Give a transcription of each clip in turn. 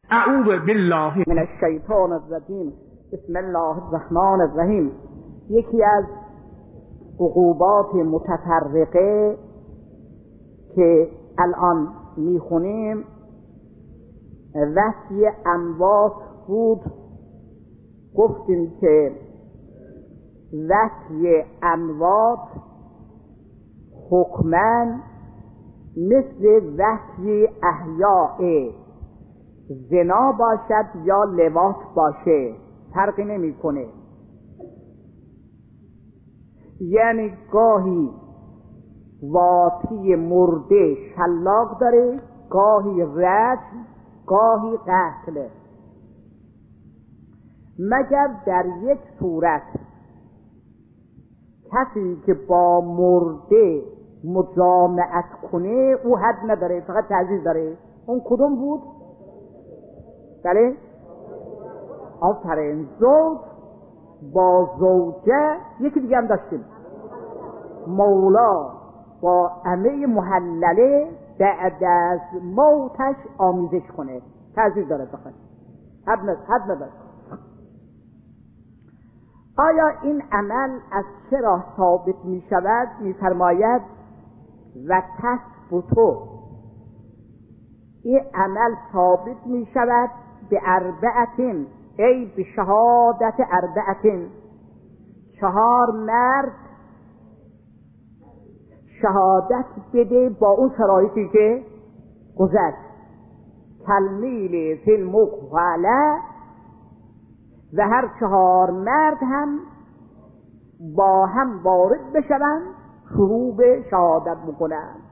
اعوذ بالله من الشیطان الرجیم. بسم الله الرحمن الرحیم. یکی از عقوبات متفرقه که الان میخونیم وحی اموات بود. گفتیم که وحی اموات حکماً مثل وحی احیاء، زنا باشد یا لواط باشه فرقی نمیکنه. یعنی گاهی واطی مرده شلاق داره، گاهی رجم، گاهی قتل، مگر در یک صورت کسی که با مرده مجامعت کنه او حد نداره، فقط تعزیز داره. اون کدوم بود؟ بله؟ آفرین. زوج با زوجه. یکی دیگه هم داشتیم، مولا با عمه محلله بعد از موتش آمیزش کنه، تعزیز داره، فقط حد نداره. آیا این عمل از چرا ثابت می شود؟ می فرماید و تثبتو، این عمل ثابت می شود به اربعتین، ای به شهادت اربعتین، 4 مرد شهادت بده با اون شرایطی که گذشت. تلمیل فی المقبله، و هر 4 مرد هم با هم وارد بشوند، شروع به شهادت بکنند.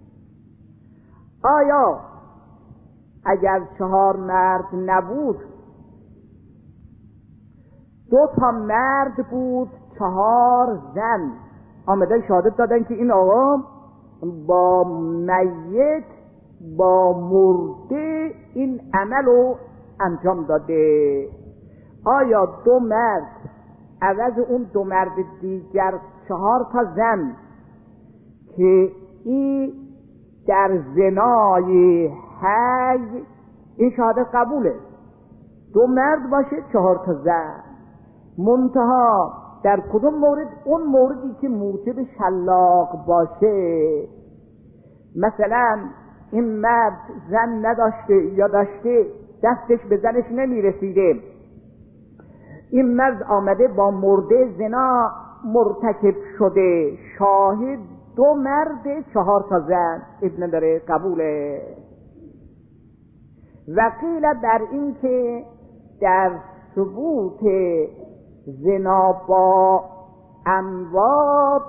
آیا اگر 4 مرد نبود، 2 تا مرد بود، 4 زن آمدن شهادت دادن که این آقا با میت، با مرده این عمل رو انجام داده، آیا 2 مرد عوض اون 2 مرد دیگر 4 تا زن که این در زنای حی این شهادت قبوله، 2 مرد باشه 4 تا زن، منتها در کدوم مورد؟ اون موردی که موجب شلاق باشه. مثلا این مرد زن نداشته یا داشته دستش به زنش نمیرسیده، این مرد آمده با مرده زنا مرتکب شده، شاهد 2 مرد 4 تا زن، ابن داره، قبوله. و قیل بر این که در ثبوت زنا با اموات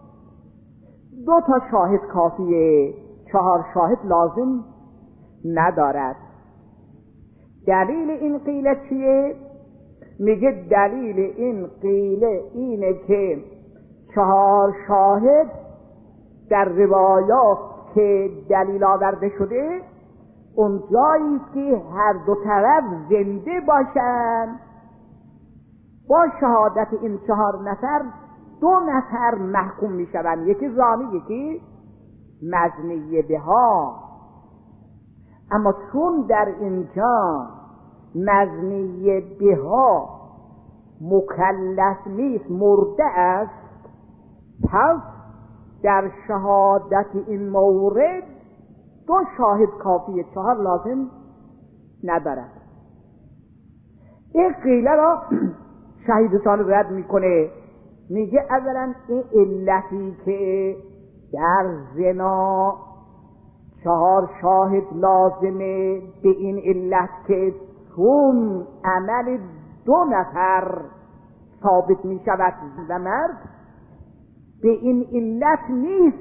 2 تا شاهد کافیه، 4 شاهد لازم ندارد. دلیل این قیل چیه؟ میگه دلیل این قیل اینه که 4 شاهد در روایات که دلیل آورده شده اون جایی که هر 2 طرف زنده باشن، با شهادت این 4 نفر 2 نفر محکوم میشوند، یکی زانی یکی مزنی بها. اما چون در اینجا مزنی بها مکلف نیست، مرده است، پس در شهادت این مورد 2 شاهد کافیه، 4 لازم ندارد. این قیله را شهیدستان رد میکنه، میگه اولا این علتی که در زنا 4 شاهد لازمه، به این علت که چون عمل 2 نفر ثابت می شود و مرد، به این علت نیست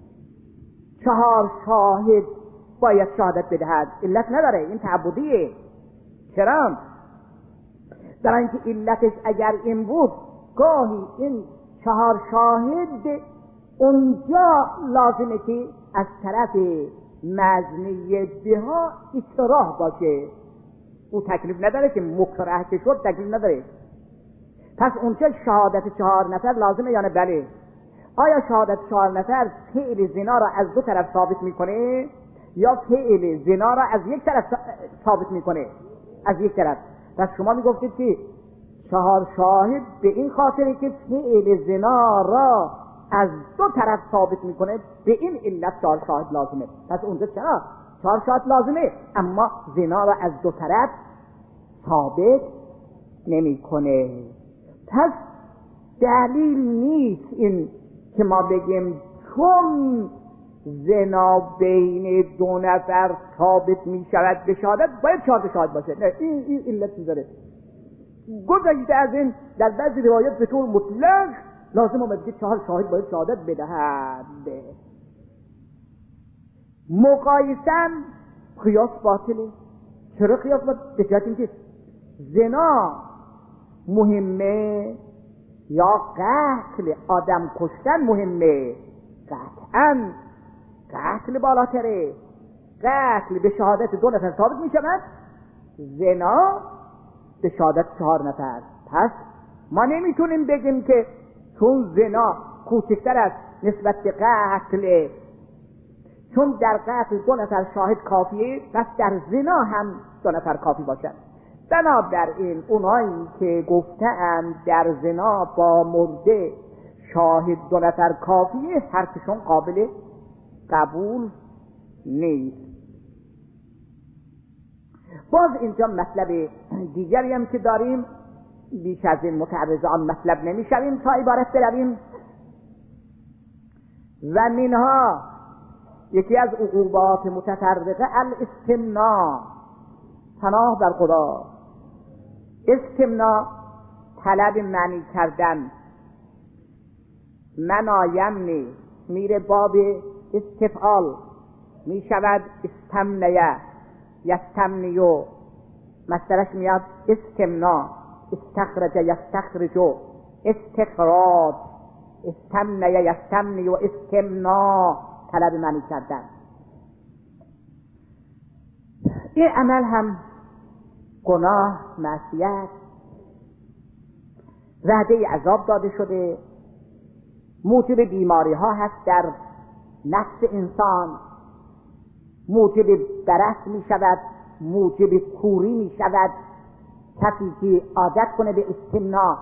4 شاهد باید شهادت بدهد، علت نداره، این تعبدیه. چرا؟ در اینکه علتش اگر این بود گاهی این 4 شاهد اونجا لازمه که از طرف مزنی بها اکراه باشه، او تکلیف نداره که مکره که شد، تکلیف نداره. پس اونجا شهادت 4 نفر لازمه یا نه؟ بله. آیا شهادت 4 نفر فعل زنا را از 2 طرف ثابت میکنه؟ یا فعل زنا را از یک طرف ثابت میکنه، از یک طرف. پس شما میگفتید که 4 شاهد به این خاطره که فعل زنا را از 2 طرف ثابت میکنه، به این علت 4 شاهد لازمه. پس اونجا چرا 4 شاهد لازمه، اما زنا را از 2 طرف ثابت نمیکنه. پس دلیل نیست این که ما بگیم چون زنا بین 2 نفر ثابت می شود به شهادت باید 4 شاهد باشه. نه، این علت میذاره. گذشته از این در بعضی روایات به طور مطلق لازم آمده که 4 شاهد باید شهادت بدهند. مقایسن قیاس باطله. چرا قیاس باطله؟ به جهت اینکه زنا مهمه یا قتل، آدم کشتن مهمه؟ قطعاً قتل بالاتره. قتل به شهادت 2 نفر ثابت می شود، زنا به شهادت 4 نفر. پس ما نمیتونیم بگیم که چون زنا کوچکتر است نسبت به قتل، چون در قتل 2 نفر شاهد کافیه، پس در زنا هم 2 نفر کافی باشد. بنابراین اونایی که گفتند در زنا با مرده شاهد 2 نفر کافیه، حرفشون قابل قبول نیست. باز اینجا مطلب دیگری هم که داریم، بیش از این متعرض آن مطلب نمیشویم تا عبارت برویم. و منها یکی از عقوبات متفرقه الاستمناء، پناه بر خدا. استمناء طلب معنی کردن، منایمنی میره باب استفعال، می شود استمنیه، یستمنیو، مصدرش میاد استمنا، استخرج یستخرجو، استخراج، استمنیه یستمنیو، استمنا، طلب معنی کردن. این عمل هم گناه، معصیت، وعده عذاب داده شده، موجب بیماری ها هست در نفس انسان، موجب برس می شود، موجب کوری می شود. کسی که عادت کنه به استمناء،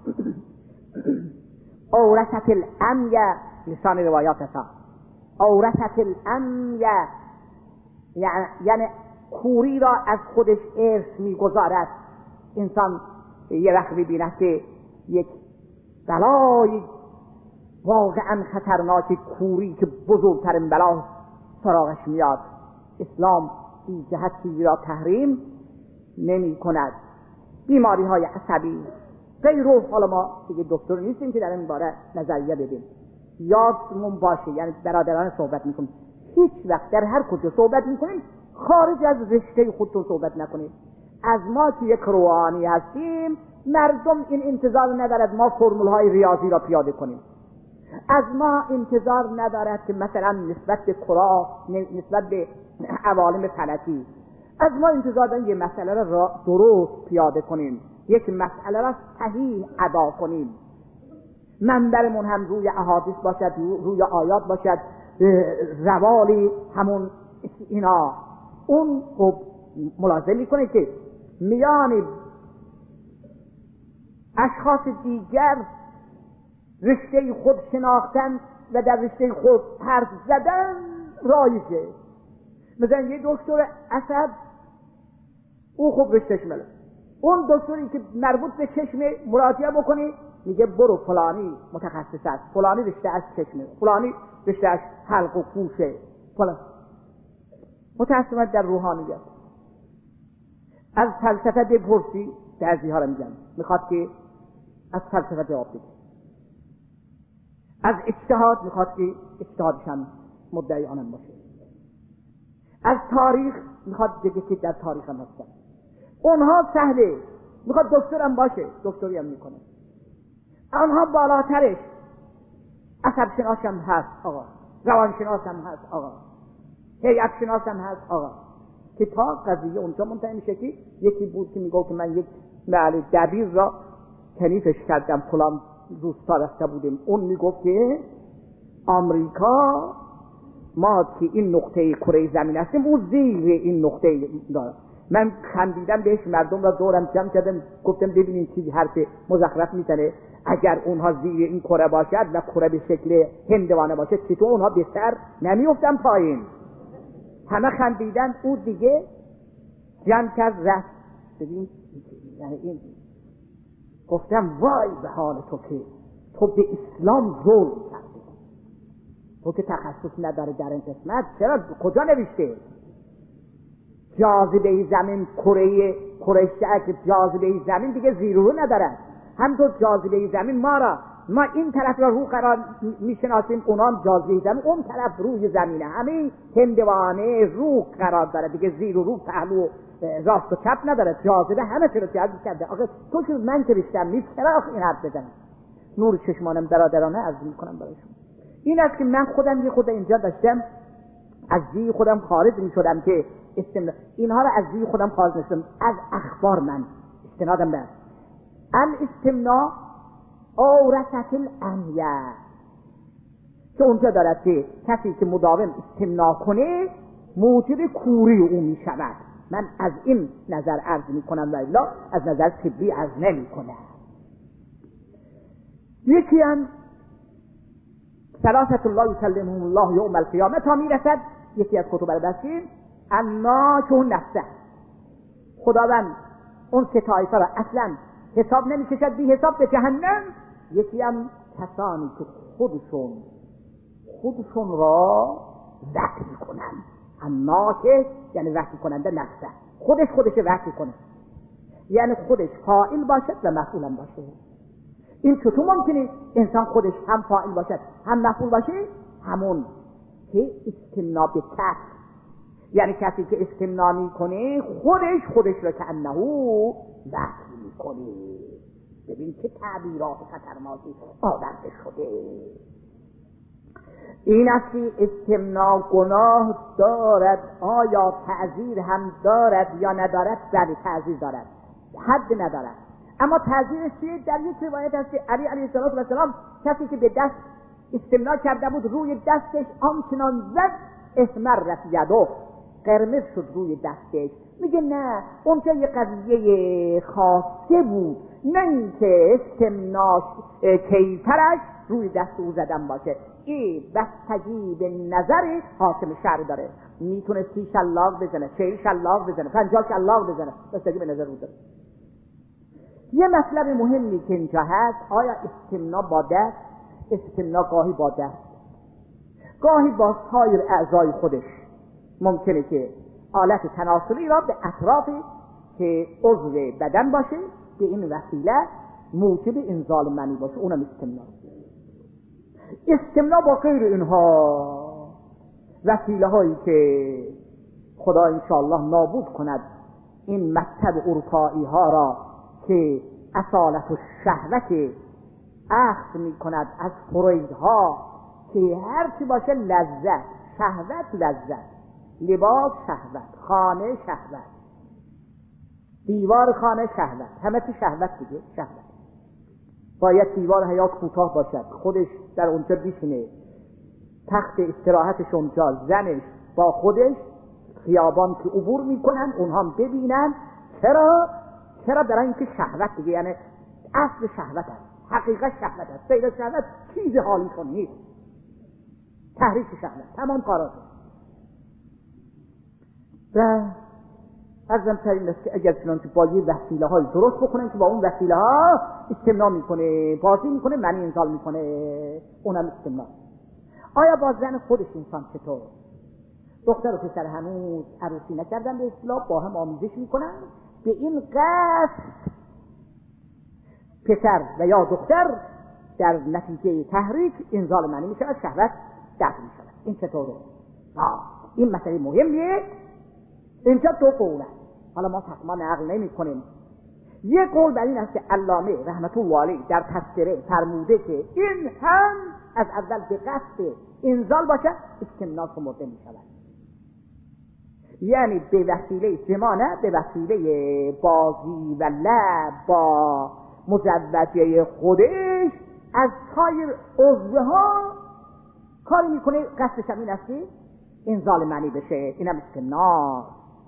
اورثت الامیه، لسان روایات هست، اورثت الامیه یعنی کوری را از خودش ارث می گذارد. انسان یه وقت می‌بیند که یک بلای واقعا خطرناک، کوری که بزرگترین بلا سراغش میاد، اسلام این جهت چیزی را تحریم نمی کند. بیماری های عصبی غیره، حالا ما دیگه دکتر نیستیم که در این باره نظریه بدیم، یادمون باشه، یعنی برادران صحبت میکنیم، هیچ وقت در هر کجا صحبت میکنیم خارج از رشته خودتون صحبت نکنید. از ما که یک روحانی هستیم، مردم این انتظار ندارد ما فرمول های ریاضی را پیاده کنیم، از ما انتظار ندارد که مثلا نسبت به کره، نسبت به عوالم فلکی، از ما انتظار دارد یه مسئله را درست پیاده کنیم، یک مسئله را صحیح ادا کنیم، منبرمون هم روی احادیث باشد، روی آیات باشد، روالی همون اینا. اون خب ملاحظه میکنه که میان اشخاص دیگر رشته خود شناختن و در رشته خود حرف زدن رایجه. مثلا یه دکتر عصب، او خوب رشتهش مله، اون دکتری که مربوط به چشم مراجعه بکنی میگه برو فلانی متخصص است، فلانی رشته از چشمه، فلانی رشته از حلق و گوشه، فلان. متأسفانه در روحانیت از فلسفه بپرسی، بعضی ها رو میگن میخواد که از فلسفه جواب بده، از اجتهاد میخواد که اجتهادش هم مدعی آنم باشه، از تاریخ میخواد بگه که در تاریخ هم هستن. اونها سهله، میخواد دکتر هم باشه، دکتری هم میکنه. آنها بالاترش عصب شناس هم هست آقا، روان شناس هم هست آقا، هیئت شناس هم هست آقا، که تا قضیه اونجا منتهی میشه که یکی بود که میگه که من یک معلم دبیر را کنیفش کردم، فلان روستا رفته بودیم، اون میگفت که آمریکا ما که این نقطه کره زمین هستیم اون زیر این نقطه داره. من خندیدم بهش، مردم را دورم جمع کردم گفتم ببینین چیزی حرف مزخرف میزنه، اگر اونها زیر این کره باشد و کره به شکل هندوانه باشه چطور اونها بهتر نمیافتن پایین؟ همه خندیدن. او دیگه جمع کرد رفت. ببین یعنی این گفتم وای به حال تو که تو به اسلام ظلم کردی، تو که تخصص نداره در این قسمت. چرا کجا نوشته جاذبه زمین کره شک جاذبه زمین دیگه زیر و رو ندارن؟ همونطور جاذبه زمین ما این طرف را رو قرار میشناسیم، اونا هم جاذبه زمین اون طرف روی زمینه، همه هندوانه رو قرار داره دیگه، زیر و رو پهلو راست و چپ نداره، جاذبه همه چی رو جذب کرده. آخه تو که من که بیشتر نیست چرا این حرف بزنم؟ نور چشمانم برادرانه عرض میکنم برایشون این است که من خودم یه خود اینجا داشتم از زی خودم خارج میشدم که اینها را از زی خودم خارج میشدم، از اخبار من استنادم به الاستمناء اورثت الانیه که اونجا دارد که کسی که مداوم استمناء کنه موجب کوری او میشود. من از این نظر عرض میکنم و الا از نظر طبی عرض نمیکنم. یکی هم ثلاثه الله یکلمهم الله یوم القیامه تا میرسد یکی از کتب البصیر الناکه نفسه، خداوند اون سه طایفه را اصلا حساب نمیکشد، بی حساب به جهنم. یکی هم کسانی که خودشون را وحی میکنن. الناکه یعنی وحی کننده نفسه، خودش وحی کنه، یعنی خودش فاعل باشد و مفعول هم باشه. این چطور ممکنه انسان خودش هم فاعل باشد هم مفعول باشه؟ همون که استمناء به کس، یعنی کسی که استمناء میکنه خودش را که انه وحی میکنه. ببین چه تعبیرات خطرناکی آورده شده. این است که استمناء گناه دارد، آیا تعزیر هم دارد یا ندارد؟ بله تعزیر دارد، حد ندارد. اما تعزیرش چیه؟ در یک روایت هست که علی علیه السلام کسی که به دست استمناء کرده بود روی دستش آنچنان زد احمرت یده، قرمز شد روی دستش. میگه نه اونجا یه قضیه خاصه بود، نه اینکه استمناء کیفرش روی دست او زدن باشه. این بستگی به نظر حاکم شرع داره، میتونه 30 شلاق بزنه، 40 شلاق بزنه، 50 شلاق بزنه، بستگی به نظر او داره. یه مطلب مهمی که اینجا هست، آیا استمناء با دست؟ استمناء گاهی با دست، گاهی با سایر اعضای خودش. ممکنه که آلت تناسلی را به اطرافی که عضو بدن باشه به این وسیله موجب انزال منی باشه، اونم استمناء. استمناء با غیر اینها وسیله هایی که خدا انشاءالله نابود کند این مکتب اروپایی ها را که اصالت و شهوت اخذ می کند از فرویدها که هر چی باشه لذت، شهوت لذت، لباس شهوت، خانه شهوت، دیوار خانه شهوت، همه چی شهوت دیگه. شهوت باید دیوار حیات کوتاه باشد، خودش در اونجا بیشینه، تخت استراحتش اونجا، زنش با خودش، خیابان که عبور میکنن اونها هم ببینن. چرا برای اینکه شهوت دیگه، یعنی اصل شهوت است، حقیقت شهوت است، غیر شهوت چیز حالیشون نیست، تحریک شهوت تمام کارات. و ارزم ترین است که اگر چنانچه با یه وسیله های درست بکنن که با اون وسیله ها استمناء میکنه، بازی میکنه، منی انزال میکنه، اونم استمناء. آیا با زن خودش انسان چطور؟ دختر و پسر هنوز عروسی نکردن به اصطلاح، با هم آمیزش میکنن، به این قصد پسر و یا دختر در نتیجه تحریک انزال منی میشود، شهوت دفع میشود. این چطوره؟ این مسئله مهمیه. اینجا دو قول است، حالا ما تقما نقل نمی کنیم. یک قول بر این است که علامه رحمت الله علیه در تذکره فرموده که این هم از اول به قصد انزال باشد استمناء شمرده می شود، یعنی به وسیله جماع نه، به وسیله بازی و لعب با مزوجه خودش از سایر عضوها کاری میکنه. قصدش هم این است که انزال منی بشه، اینم استمناء.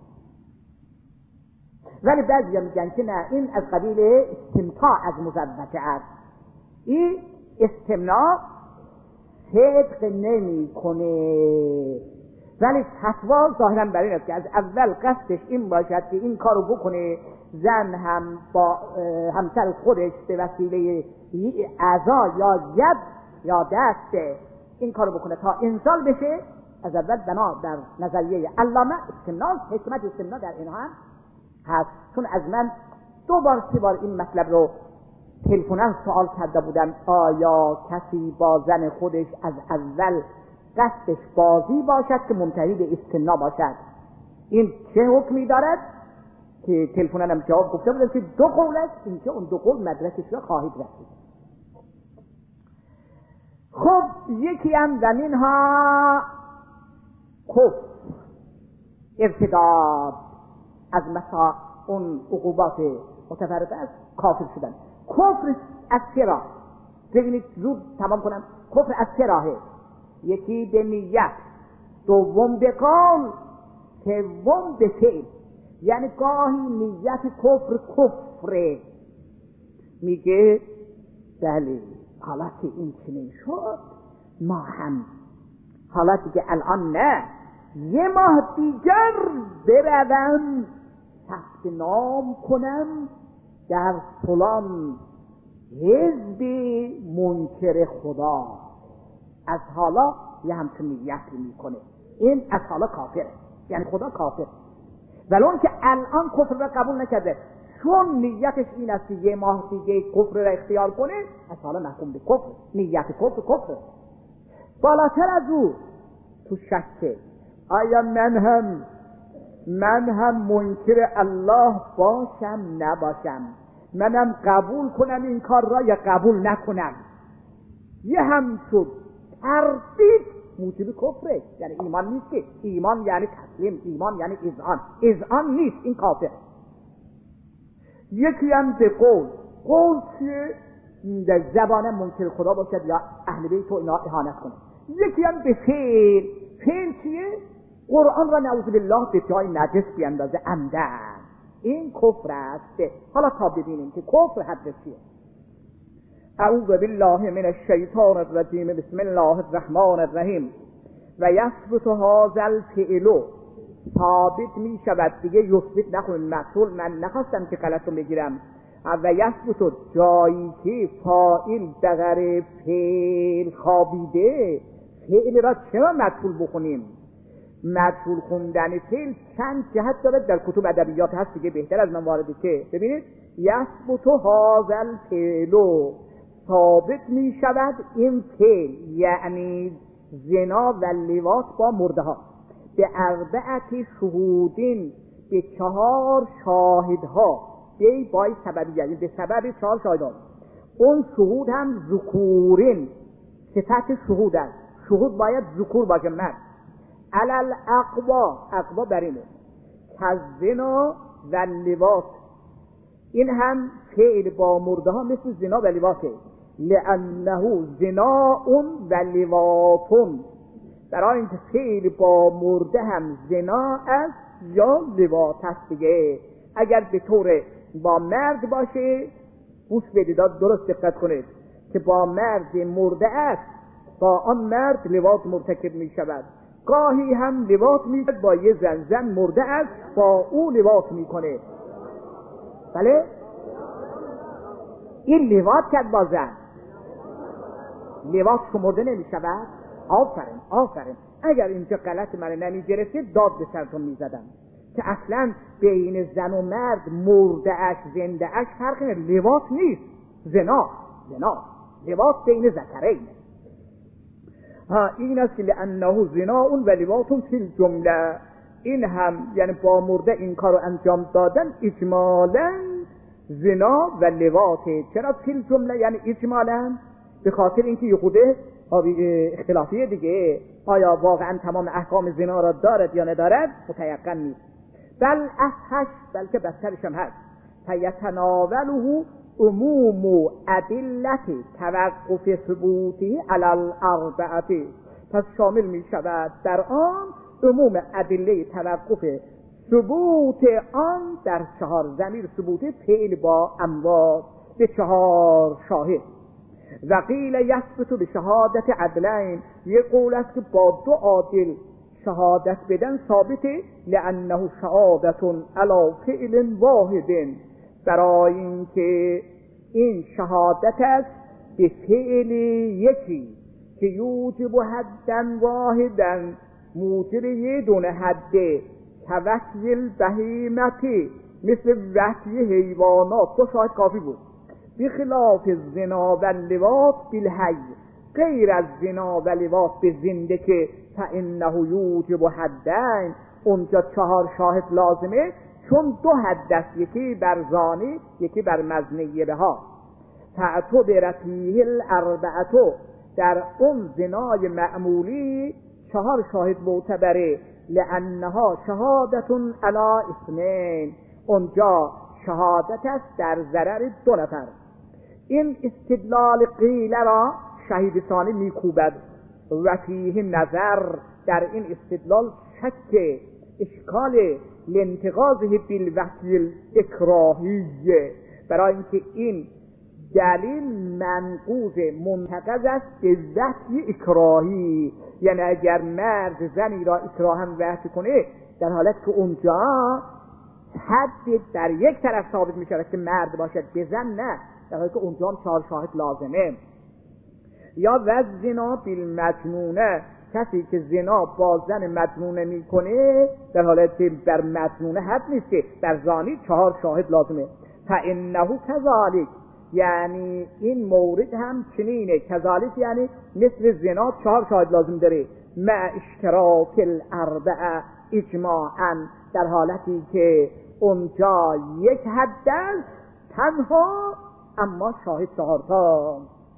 ولی بعضی میگن که نه، این از قبیل استمتاع از مزوجه است. این استمناء صدق نمی کنه، ولی فتوا ظاهرا بر این است که از اول قصدش این باشد که این کارو بکنه، زن هم با همسر خودش به وسیله اعضا یا ید یا دست این کارو بکنه تا انزال بشه. از اول بنا در نظریه علامه استمناء، حکمت استمناء در این هم هست. چون از من 2 بار 3 بار این مطلب رو تلفناً سوال کرده بودم، آیا کسی با زن خودش از اول قصدش بازی باشد که منتهی به استمناء باشد، این چه حکمی دارد؟ که تلفناً هم جواب گفته بودم که 2 قول است، این که اون 2 قول مدرکش را خواهید رسید. خب یکی هم در اینها کفر، ارتداد از مسا اون عقوبات متفرقه است، کافر شدن. کفر از 3 راه، ببینید زود تمام کنم. کفر از 3 راهه، یکی به نیت، دوم به قول، سوم به فعل. یعنی گاهی نیت کفره، میگه بله حالا که این چنین شد، ما هم حالا دیگه الان نه، 1 ماه دیگر بروم ثبت نام کنم در فلان حزب منکر خدا، از حالا یه همچون نیتی میکنه. این از حالا کافره، یعنی خدا کافر. ولی اون که الان کفر را قبول نکرده، چون نیتش این است که 1 ماه دیگه کفر را اختیار کنه، از حالا محکوم به کفر. نیت کفر. بالاتر از او تو شکه، آیا من هم منکر الله باشم نباشم، منم قبول کنم این کار را یا قبول نکنم. یه هم شد تردید موجب کفره، یعنی ایمان نیست که. ایمان یعنی تسلیم، ایمان یعنی اذعان نیست، این کافر. یکی هم به قول چیه؟ در زبان منکر خدا باشد یا اهل بیت و اینا اهانت کنه. یکی هم به فعل چیه؟ قرآن را نعوذ بالله به جای نجس بیندازه عمدن، این کفر است. حالا تا ببینیم که کفر حد چیه. اعوذ بالله من الشیطان الرجیم، بسم الله الرحمن الرحیم. و یثبت هذا الفعل، ثابت می شود، دیگه یثبت نخونید مفعول، من نخواستم که غلط رو بگیرم. و یثبت جایی که فاعل دغر فعل خوابیده، فعل را چرا مفعول بخونیم؟ مفعول خوندن فعل چند جهت داره، در کتب ادبیات هست دیگه، بهتر از من وارده که ببینید. یثبت هذا الفعل، ثابت می شود این فعل، یعنی زنا و لواط با مرده ها، به 4 شهودین، به 4 شاهدها، به بای سببیه، یعنی به سبب 4 شاهدها. اون شهود هم ذکورین، صفت شهود است، شهود باید ذکور باشه، مرد. علل اقوا برینه کزنا و لواط، این هم فعل با مرده ها مثل زنا و لواطه. لانه زناء و لواط، برای اینکه فعل با مرده هم زنا است یا لواط است دیگه. اگر به طور با مرد باشه، گوش بدید درست دقت کنید که با مرد مرده است، با آن مرد لواط مرتکب می شود. گاهی هم لواط می شود با یه زن مرده است، با او لواط می کنه. بله این لواط کرد با زن، لواط شمرده نمی شود. آفرین. اگر اینجا غلط من نمی گرفته داد به سرتون می زدم که اصلا بین زن و مرد مرده اش زنده اش فرق نیست، لواط نیست، زنا لواط بین ذکرین. این است که لانه زنا و لواط فی الجمله، این هم یعنی با مرده این کارو انجام دادن اجمالا زنا و لواطه. چرا فی الجمله یعنی اجمالا؟ به خاطر اینکه یه خوده اختلافیه دیگه، آیا واقعا تمام احکام زنا را دارد یا ندارد متیقن نیست. بل افحش، بلکه بدترش هم هست. فیتناوله عموم ادلت توقف ثبوتی علی الاربعه، پس شامل می شود در آن عموم ادله توقف ثبوت آن در 4 ضمیر ثبوت فعل با اموات به 4 شاهد. و قیل یثبت به شهادت عدلین، یه قول است که با 2 عادل شهادت بدن ثابته، لانه شهادت علی فعل واحد، برای اینکه این شهادت است به فعل یکی که یوجب حدا واحدا، موجب یه دونه حده، توکی البهیمتی، مثل وحی حیوانات 2 شاهد کافی بود. بخلاف زنا و لواط بالحی، غیر از زنا و لواط به زنده که فانه یوجب حدین، اونجا 4 شاهد لازمه، چون 2 حد است، یکی بر زانی یکی بر مزنیه بها. فاعتبر فیه الاربعه، در اون زنای معمولی 4 شاهد معتبره، لانها شهادت علی اثنین، اونجا شهادت است در ضرر 2 نفر. این استدلال قیل را شهید ثانی میکوبد و فیه نظر، در این استدلال شک اشکال لانتقاضه بالوحی الاکراهی، برای اینکه این دلیل منقوض منتقض است به وحی اکراهی، یعنی اگر مرد زنی را اکراها وحی کنه، در حالت که اونجا حد در یک طرف ثابت می شود که مرد باشد، به زن نه، در حالی که اونجا هم 4 شاهد لازمه. یا وزنا بالمجنونه، کسی که زنا با زن مجنونه می کنه، در حالت که بر مجنونه حد نیست که بر زانی 4 شاهد لازمه. فانه کذالک، یعنی این مورد هم چنینه، کذالک یعنی مثل زنا 4 شاهد لازم داره، مع اشتراک الاربعه اجماعا، در حالتی که اونجا یک حد است تنها، اما شاهد 4 تا.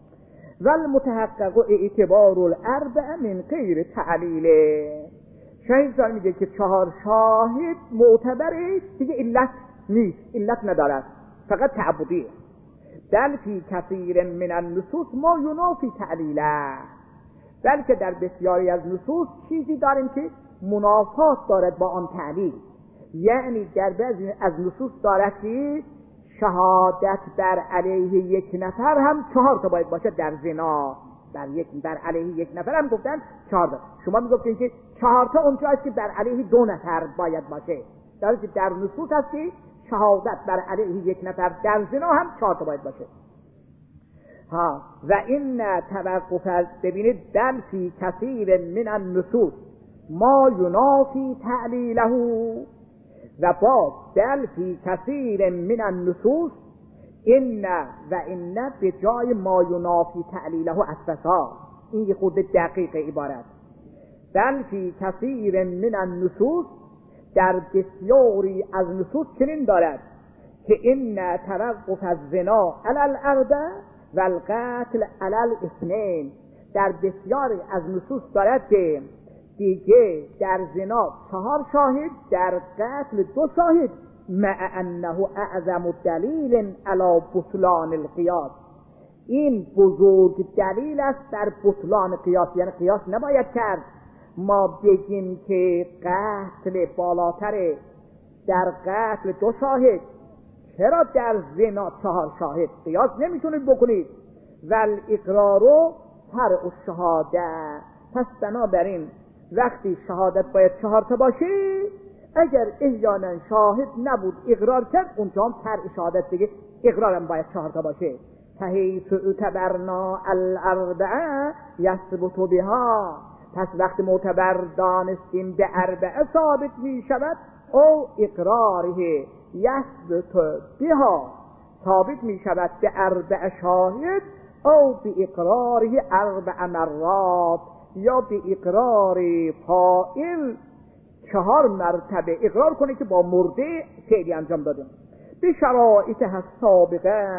والمتحقق اعتبار الاربعه من غیر تعلیل، شاهد دار میگه که 4 شاهد معتبره، دیگه علت نیست، علت ندارد، فقط تعبدیه. بل فی کثیر من النصوص ما ینافی تعلیله، بلکه در بسیاری از نصوص چیزی داریم که منافات دارد با آن تعلیل، یعنی در بعضی از نصوص دارد که شهادت بر علیه یک نفر هم 4 تا باید باشه در زنا، بر علیه یک نفر هم گفتن 4 تا، شما میگفتین که 4 تا اونجا است که بر علیه 2 نفر باید باشه، در حالی که در نصوص هست که شهادت بر علیه یک نفر در زنا هم 4 تا باید باشه. و این توقف، ببینید، بل فی کثیر من النصوص ما ینافی تعلیله، و با بل فی کثیر من النصوص این و این به جای ما ینافی تعلیله اسفسا، این یه خود دقیق عبارت. بل فی کثیر من النصوص، در بسیاری از نصوص چنین دارد که این توقف از زنا علی الاربعه و القتل علی الاثنین، در بسیاری از نصوص دارد که دیگه در زنا 4 شاهد، در قتل 2 شاهد، مع انه اعظم دلیل علی بطلان القیاس، این بزرگ دلیل است در بطلان قیاس، یعنی قیاس نباید کرد ما بگیم که قتل بالاتره، در قتل 2 شاهد، چرا در زنا 4 شاهد؟ قیاس نمیتونید بکنید. ول اقرارو فرع الشهاده، پس بنابراین وقتی شهادت باید 4 تا باشه، اگر احیانا شاهد نبود اقرار کرد، اونجا هم فرع شهادت دیگه اقرارم باید 4 تا باشه. فحیث اعتبرنا الاربعه یثبت بها، پس وقتی معتبر دانستیم به 4 ثابت می شود، او اقراره یثبت بها، ثابت می شود به 4 شاهد، او به اقراره 4 مرات، یا به اقرار فاعل 4 مرتبه اقرار کنه که با مرده فعلی انجام داده. به شرایط سابقه،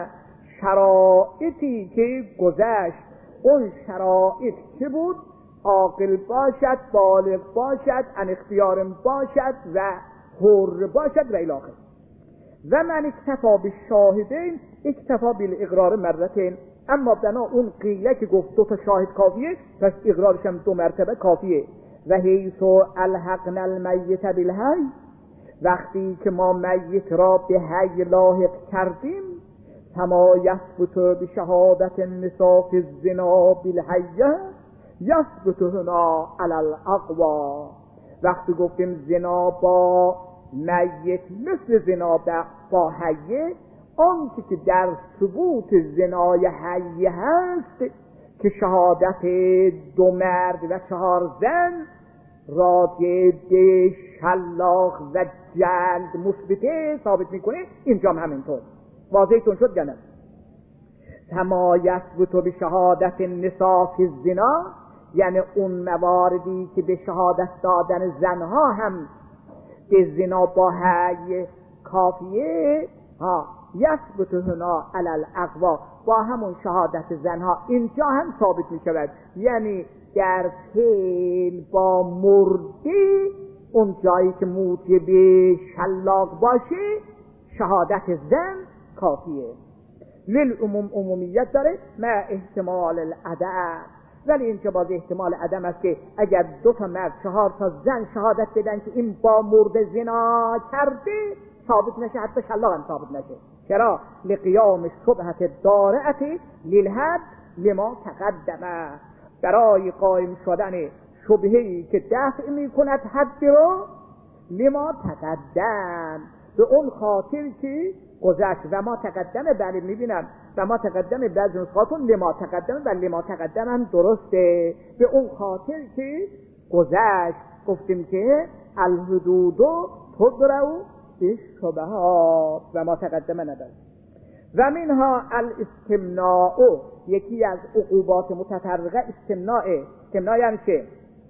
شرایطی که گذشت، اون شرایط که بود، عاقل باشد، بالغ باشد، ان اختیار باشد و حر باشد و الی آخر. و من اکتفا بالشاهدین اکتفا بالاقرار مرتين، اما بنا اون قیله که گفت 2 تا شاهد کافیه، پس اقرارش هم 2 مرتبه کافیه. و حیث الحقنا المیت بالحی، وقتی که ما میت را به حی لاحق کردیم، کما یثبت بشهادت النساء فی الزنا بالحی یثبت هنا علی الاقوی. وقتی گفتیم زنا با میت مثل زنا با حیه، آنچه که در ثبوت زنای حیه هست که شهادت 2 مرد و 4 زن راجع به شلاق و جلد مثبته ثابت میکنه، اینجا هم همینطور. واضحتون شد یا نه؟ کما یثبت به شهادت النساء فی الزنا، یعنی اون مواردی که به شهادت دادن زنها هم به زنا با حی کافیه، یثبت هنا علی الاقوا، با همون شهادت زنها اینجا هم ثابت می شود. یعنی در فعل با مرده، اون جایی که موجب شلاق باشه، شهادت زن کافیه. للعموم عمومیت داره مع احتمال العدم، ولی اینجا باز احتمال عدم است که اگر 2 تا مرد 4 تا زن شهادت بدن که این با مرده زنا کرده، ثابت نشه، حتی شلاق هم ثابت نشه. چرا؟ لقیام شبهت دارعت للحد لما تقدمه، برای قائم شدن شبهه‌ای که دفع میکند حد رو، لما تقدم، به اون خاطر که گذشت. و ما تقدمه، بله میبینم و ما تقدمه بعضی نسخاتون لما تقدمه، و لما تقدم هم درسته، به اون خاطر که گذشت. گفتیم که الحدود تدرع بالشبهات و ما تقدمه نداره. و منها الاستمناء، یکی از عقوبات متفرقه استمناء یعنی چه؟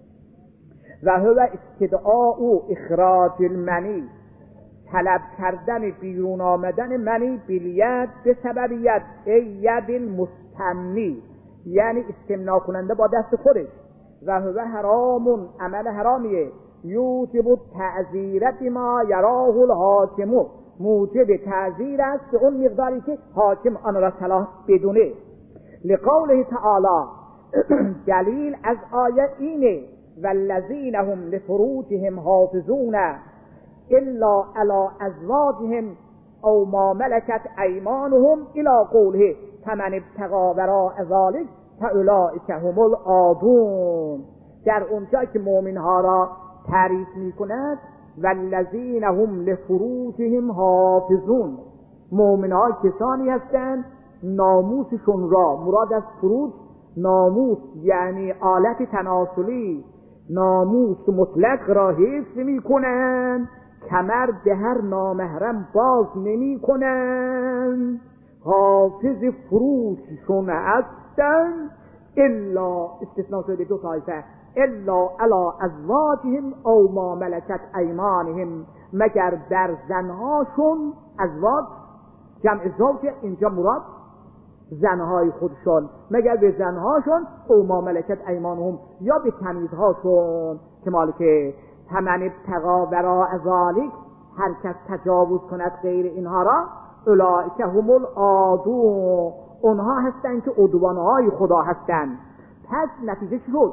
و هو استدعاء اخراج المنی، طلب کردن بیرون آمدن منی بالید، به سبب ید، ید المستمنی، یعنی استمناء کننده با دست خودش. و هو حرام، عمل حرامیه، یوجب التعزیر بما یراه الحاکم، موجب تعزیر است به اون مقداری که حاکم آن را صلاح بدونه. لقوله تعالی، دلیل از آیه اینه، والذین هم لفروجهم حافظون الا علی ازواجهم او ما ملکت ایمانهم الی قوله فمن ابتغى وراء ذلک فاولئک هم العادون. در اونجا که مؤمنها را تعریف میکند، والذین هم لفروجهم حافظون، مؤمنها کسانی هستند ناموسشون را، مراد از فروج ناموس یعنی آلت تناسلی، ناموس مطلق را حفظ میکنند، کمر به هر نامحرم باز نمیکنند، حافظ فروجشون هستند، الا استثناء شده 2 طایفه، الا علی ازواجهم او ما ملکت ایمانهم، مگر در زنهاشون، ازواج جمع زوج، اینجا مراد زنهای خودشون، مگر به زنهاشون او ما ملکت ایمانهم، یا به تمیزهاشون که مالکه. فمن ابتغى وراء ذلک، هر کس تجاوز کند غیر اینها را، اولئک هم العادون، اونها هستند که عدوانهای خدا هستند. پس نتیجه شد،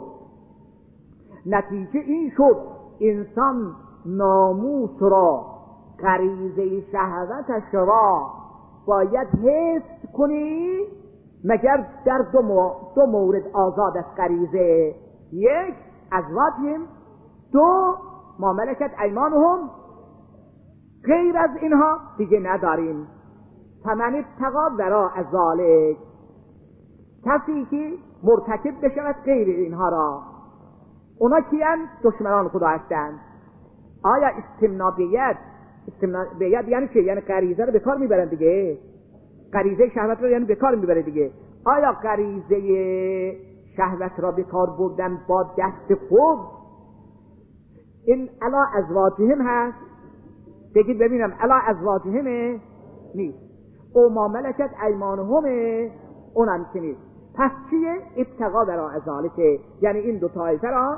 نتیجه این شد انسان ناموس را، غریزه شهوتش را باید حفظ کنی، مگر در 2 مورد آزاد از غریزه، 1 ازواجهم، 2 ما ملکت ایمانهم، غیر از اینها دیگه نداریم. فمن ابتغى وراء ذلک، کسی که مرتکب بشود غیر اینها را، اونا کیان؟ دشمنان خدا هستند. آیا استمناء بیاد یعنی چه؟ یعنی غریزه رو به کار میبرن دیگه، غریزه شهوت رو یعنی به کار میبره دیگه. آیا غریزه شهوت را به کار بردن با دست خود این علی ازواجهم هست؟ بگید ببینم، علی ازواجهم نیست، او ما ملکت ایمانهم اونم که نیست. پس چیه؟ ابتغا وراء ذلک، یعنی این 2 طایفه را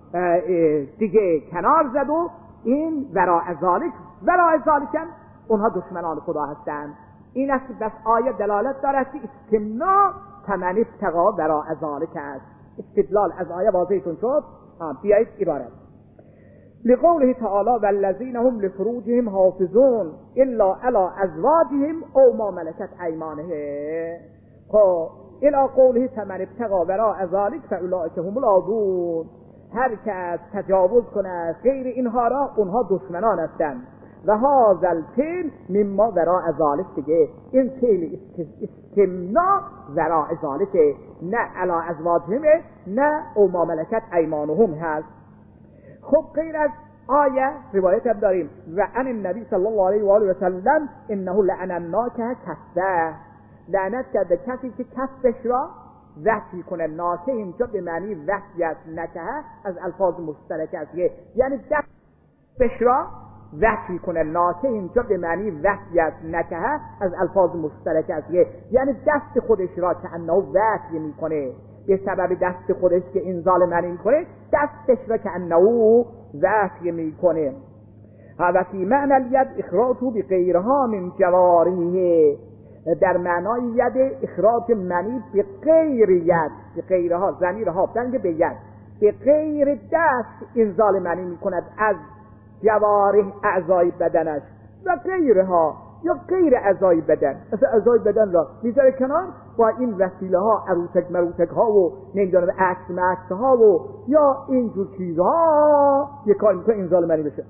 دیگه کنار زد و این وراء ذلک اونها دشمنان خدا هستند. این است بس آیه دلالت دارد که استمناء فمن ابتغى وراء ذلک است. استدلال از آیه واضحتون شد؟ بیایید عبارت لقوله تعالی والذین هم لفروجهم حافظون الا علی ازواجهم او ما ملکت ایمانهم. خب الی قوله فمن ابتغى وراء ذلك فاولئک هم العادون. هر کس تجاوز کنه غیر اینها را اونها دشمنان هستند. و هذا الفعل مما وراء ذلك دیگه این فعل استمناء وراء ذلك نه علی ازواجهم نه او ما ملکت ایمانهم هست. خب غیر از آیه روایت هم داریم و عن النبی صلی الله علیه و آله و سلم انه لعن الناکه کسبه، لعنت کرده کسی که کسبش را وحی کنه. ناکه اینجا به معنی وحی است، نکه از الفاظ مشترک است، یعنی دستش را وحی کنه. ناکه اینجا به معنی وحی است، نکه از الفاظ مشترک است، یعنی دست خودش را که انه وحی میکنه به سبب دست خودش که انزال معنی میکنه دستش را که انه وحی میکنه. و فی معنی الید اخراجه بغیرها من جوارحه، در معنای ید اخراج منی به غیر ید، به غیرها ضمیرها بنگ به ید، به غیر دست انزال منی میکند از جوارح اعضای بدنش و غیرها یا غیر اعضای بدن. اصلا اعضای بدن را میذاره کنار با این وسیله ها عروسک مروسک ها و نمیدونم عکس ها و یا اینجور چیزها یک کار میکنه انزال منی بشه.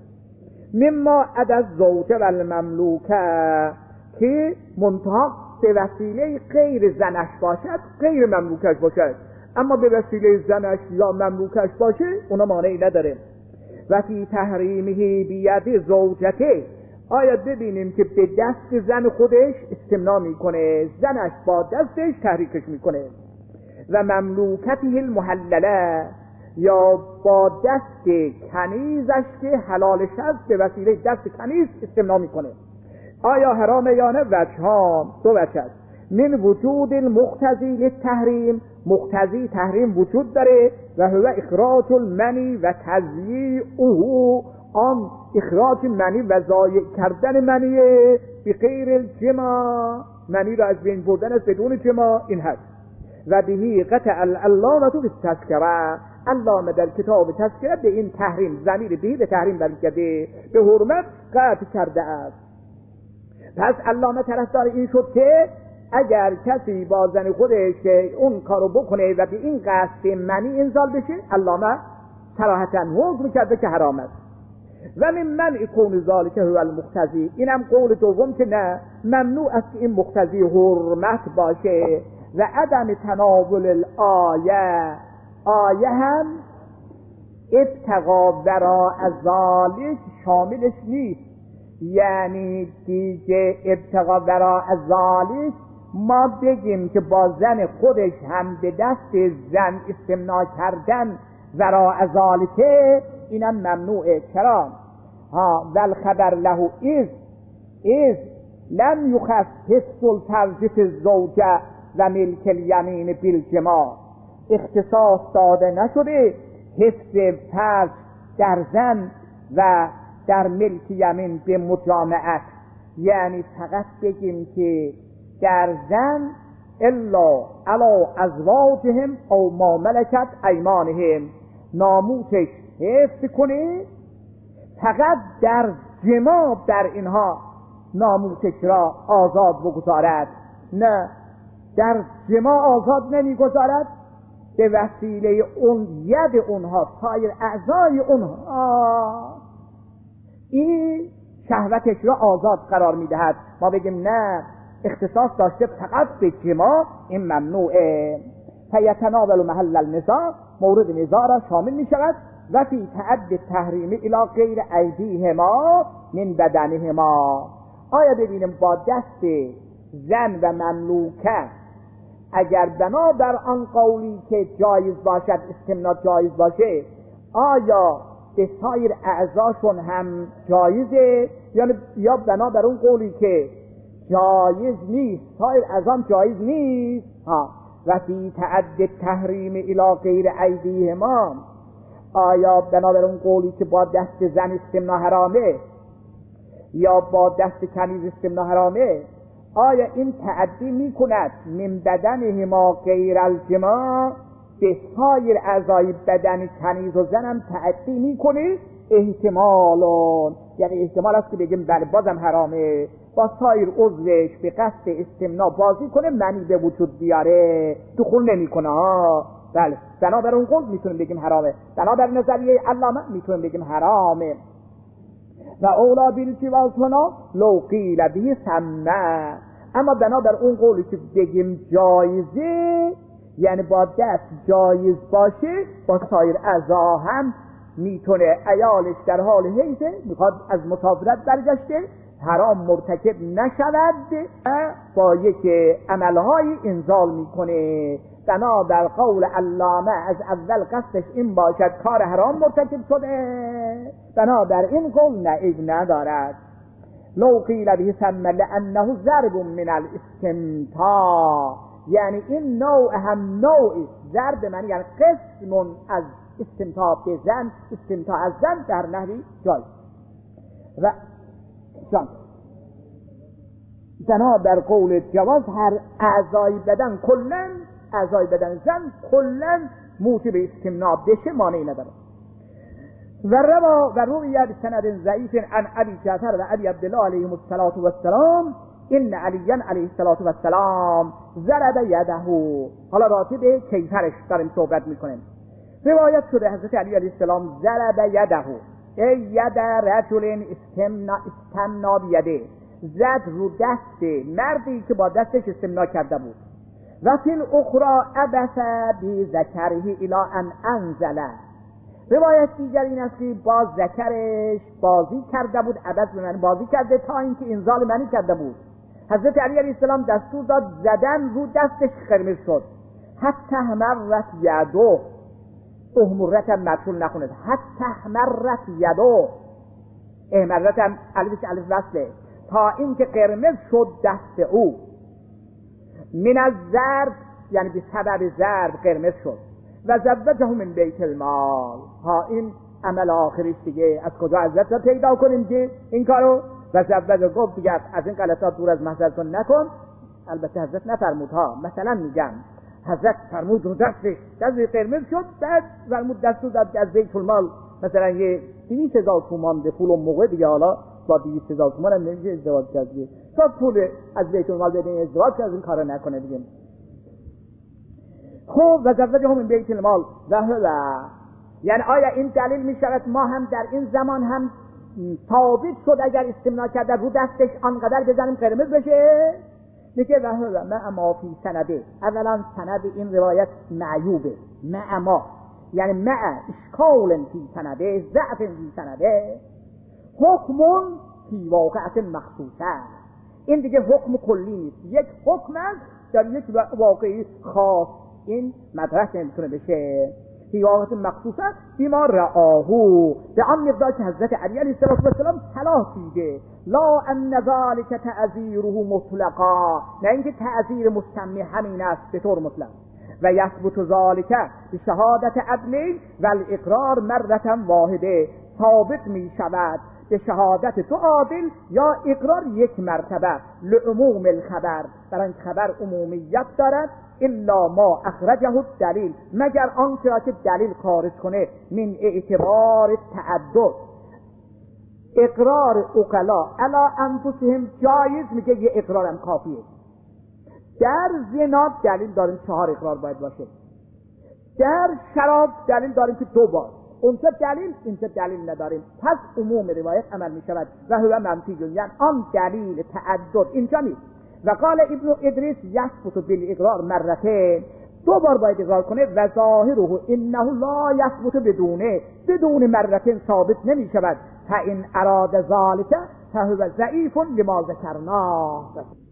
مما عدد زوجه و المملوکه که منتها به وسیله غیر زنش باشد غیر مملوکش باشد، اما به وسیله زنش یا مملوکش باشه اونا مانعی نداره. و فی تحریمه بید زوجته، آیا ببینیم که به دست زن خودش استمناء میکنه، زنش با دستش تحریکش میکنه. و مملوکته المحلله، یا با دست کنیزش که حلالش هست به وسیله دست کنیز استمناء میکنه. آیا حرامه یا نه؟ وجهان، دو وجه است. من وجود المقتضی للتحریم، مقتضی تحریم وجود داره و هو اخراج المنی و تضییعه، آن اخراج منی و ضایع کردن منیه به غیر الجماع، منی را از بین بردن است بدون جماع، این هست. و بهی قطع العلامه بالتذکره، علامه در کتاب تذکره به این تحریم ضمیر بهی به تحریم برمیگرده، به حرمت قطع کرده است. پس علامه طرفدار این شد که اگر کسی با زن خودش اون کارو بکنه و به این قصد منی انزال بشه، علامه صراحتاً حکم کرده که حرام است. و من منع کون ذالک هو المقتضی، اینم قول دوم که نه، ممنوع است که این مقتضی حرمت باشه. و عدم تناول الآیه، آیه هم ابتغا وراء ذالک شاملش نیست، یعنی دیگه ابتغا وراء ذالک ما بگیم که با زن خودش هم به دست زن استمناء کردن وراء ذالک، اینم ممنوعه. چرا؟ والخبر له از لم یخص حفظ الفرج فی الزوجه و ملک الیمین بالجماع، اختصاص داده نشده حفظ فرج در زن و در ملک یمین به مجامعت، یعنی فقط بگیم که در زن الا علی ازواجهم او ما ملکت ایمانهم، ناموسش حفظ کنه، فقط در جماع در اینها ناموسش را آزاد بگذارد، نه در جماع آزاد نمیگذارد، به وسیله اون ید اونها سایر اعضای اونها این شهوتش را آزاد قرار میدهد. ما بگیم نه اختصاص داشته فقط به جماع، این ممنوعه. فیتناول محل النزاع، مورد نزاع را شامل می شود. و فی تعد تحریم الی غیر ایدیهما من بدنهما، آیا ببینیم با دست زن و مملوکه اگر بنا در آن قولی که جایز باشد استمناء جایز باشه، آیا به سایر اعضاشون هم جایزه، یا بنا در اون قولی که جایز نیست سایر اعضام جایز نیست؟ و فی تعد تحریم الی غیر ایدیهما، آیا بنا در اون قولی که با دست زن استمناء حرامه یا با دست کنیز استمناء حرامه، آیا این تعدی می کند من بدنهما غیر الجماع، به سایر اعضای بدن کنیز و زن هم تعدی میکنه احتمالون، یعنی احتمال است که بگیم بله بازم حرامه با سایر عضوش به قصد استمنا بازی کنه، منی به وجود بیاره، دخول نمیکنه ها. بله بنابر اون قول میتونیم بگیم حرامه، بنابر نظریه علامه میتونیم بگیم حرامه. و اولا بالجواز هنا لو قیل به سمه، اما بنابر اون قولی که بگیم جایزه، یعنی با دست جایز باشه با سایر اعضا هم میتونه. عیالش در حال حیضه میخواد از مسافرت برگشته، حرام مرتکب نشود، با یک عملهای انزال میکنه. بنابر قول علامه از اول قصدش این باشد کار حرام مرتکب شده، بنابر این قول نه عیب ندارد. لو قیل به سم لانه ضرب من الاستمتاع، یعنی این نوع هم نوعی ضرب من یعنی قسم از استمتاع به زن، استمتاع از زن در نحوی جای. و جان بنابر قول جواز هر اعضای بدن کلن، اعضای بدن زن کلن موجب استمناع بشه مانعی نداره. و رویت سند ضعیف عن ابی جعفر و ابی عبدالله علیهم السلام ان علیاً علیه السلام ضرب یده. حالا راجع به کیفرش داریم صحبت میکنیم. روایت شده حضرت علی علیه السلام ضرب یده ای ید رجل استمنا بیده، زد رو دست مردی که با دستش استمنا کرده بود. و فی الاخرى عبث بذکره الی ان انزله، روایت دیگر این است که با ذکرش بازی کرده بود، عبث به من بازی کرده تا اینکه انزال منی کرده بود. حضرت علی علیه السلام دستور داد زدن رو دستش قرمز شد. حتی احمرت یدو، احمرت هم مدخول نخوند، حتی احمرت یدو، احمرت هم الف وصله، تا اینکه قرمز شد دست او. من از ضرب یعنی به سبب ضرب قرمز شد. و زوجه من بیت المال، ها این عمل آخریش دیگه از کجا عزت را پیدا کنیم که این کارو. و زوجه گفت دیگه از این غلطات دور از محضرتون نکن. البته حضرت نفرمود ها، مثلا میگم حضرت فرمود رو دستش قرمز شد، بعد فرمود دستو داد از بیت المال مثلا یه 200,000 تومان به پول اون موقع دیگه، حالا با 200,000 تومان هم نمیشه ازدواج کرد دیگه، تا پول از بیت المال بدین ازدواج کرد، این کارو نکنه دیگه. خب و زوجه هم بیت المال و یعنی آیا این دلیل می شود ما هم در این زمان هم ثابت شد اگر استمنا کرده رو دستش آنقدر بزنیم قرمز بشه؟ میگه و ما فی سنده، اولا سند این روایت معیوبه، ما یعنی اشکال فی سنده، ضعف فی سنده، حکم فی واقعه مخصوصه، این دیگه حکم کلی نیست، یک حکم است در یک واقعی خاص، این مدرک نمیتونه بشه. فی واقعه مخصوصه بیما رآهو، به آن مقدار که حضرت علی علیه السلام صلاح دیده، لا ان ذلك تعذیره مطلقا، نه اینکه تعذیر مستمع همین است به طور مطلق. و یثبت ذلك بشهادت عدل و الاقرار مرة واحده، ثابت می شود به شهادت تو عادل یا اقرار یک مرتبه، لعموم الخبر، برای خبر عمومیت دارد، الا ما اخرجه الدلیل، مگر آنچه را که دلیل خارج کنه، من اعتبار تعدد. اقرار عقلا علی انفسهم جایز، میگه یه اقرارم کافیه. در زنا دلیل داریم 4 اقرار باید باشه، در شراب دلیل داریم که 2 بار، اونجا دلیل اینجا دلیل نداریم، پس عموم روایت عمل می شود و هو منفی، یعنی آن دلیل تعدد اینجا نیست. و قال ابن ادریس یثبت بالاقرار مرتين، 2 بار باید اقرار کنه، و ظاهره انه لا یثبت بدون مرتين ثابت نمی شود، فان اراد ذلك فهو ضعیف لما ذکرناه.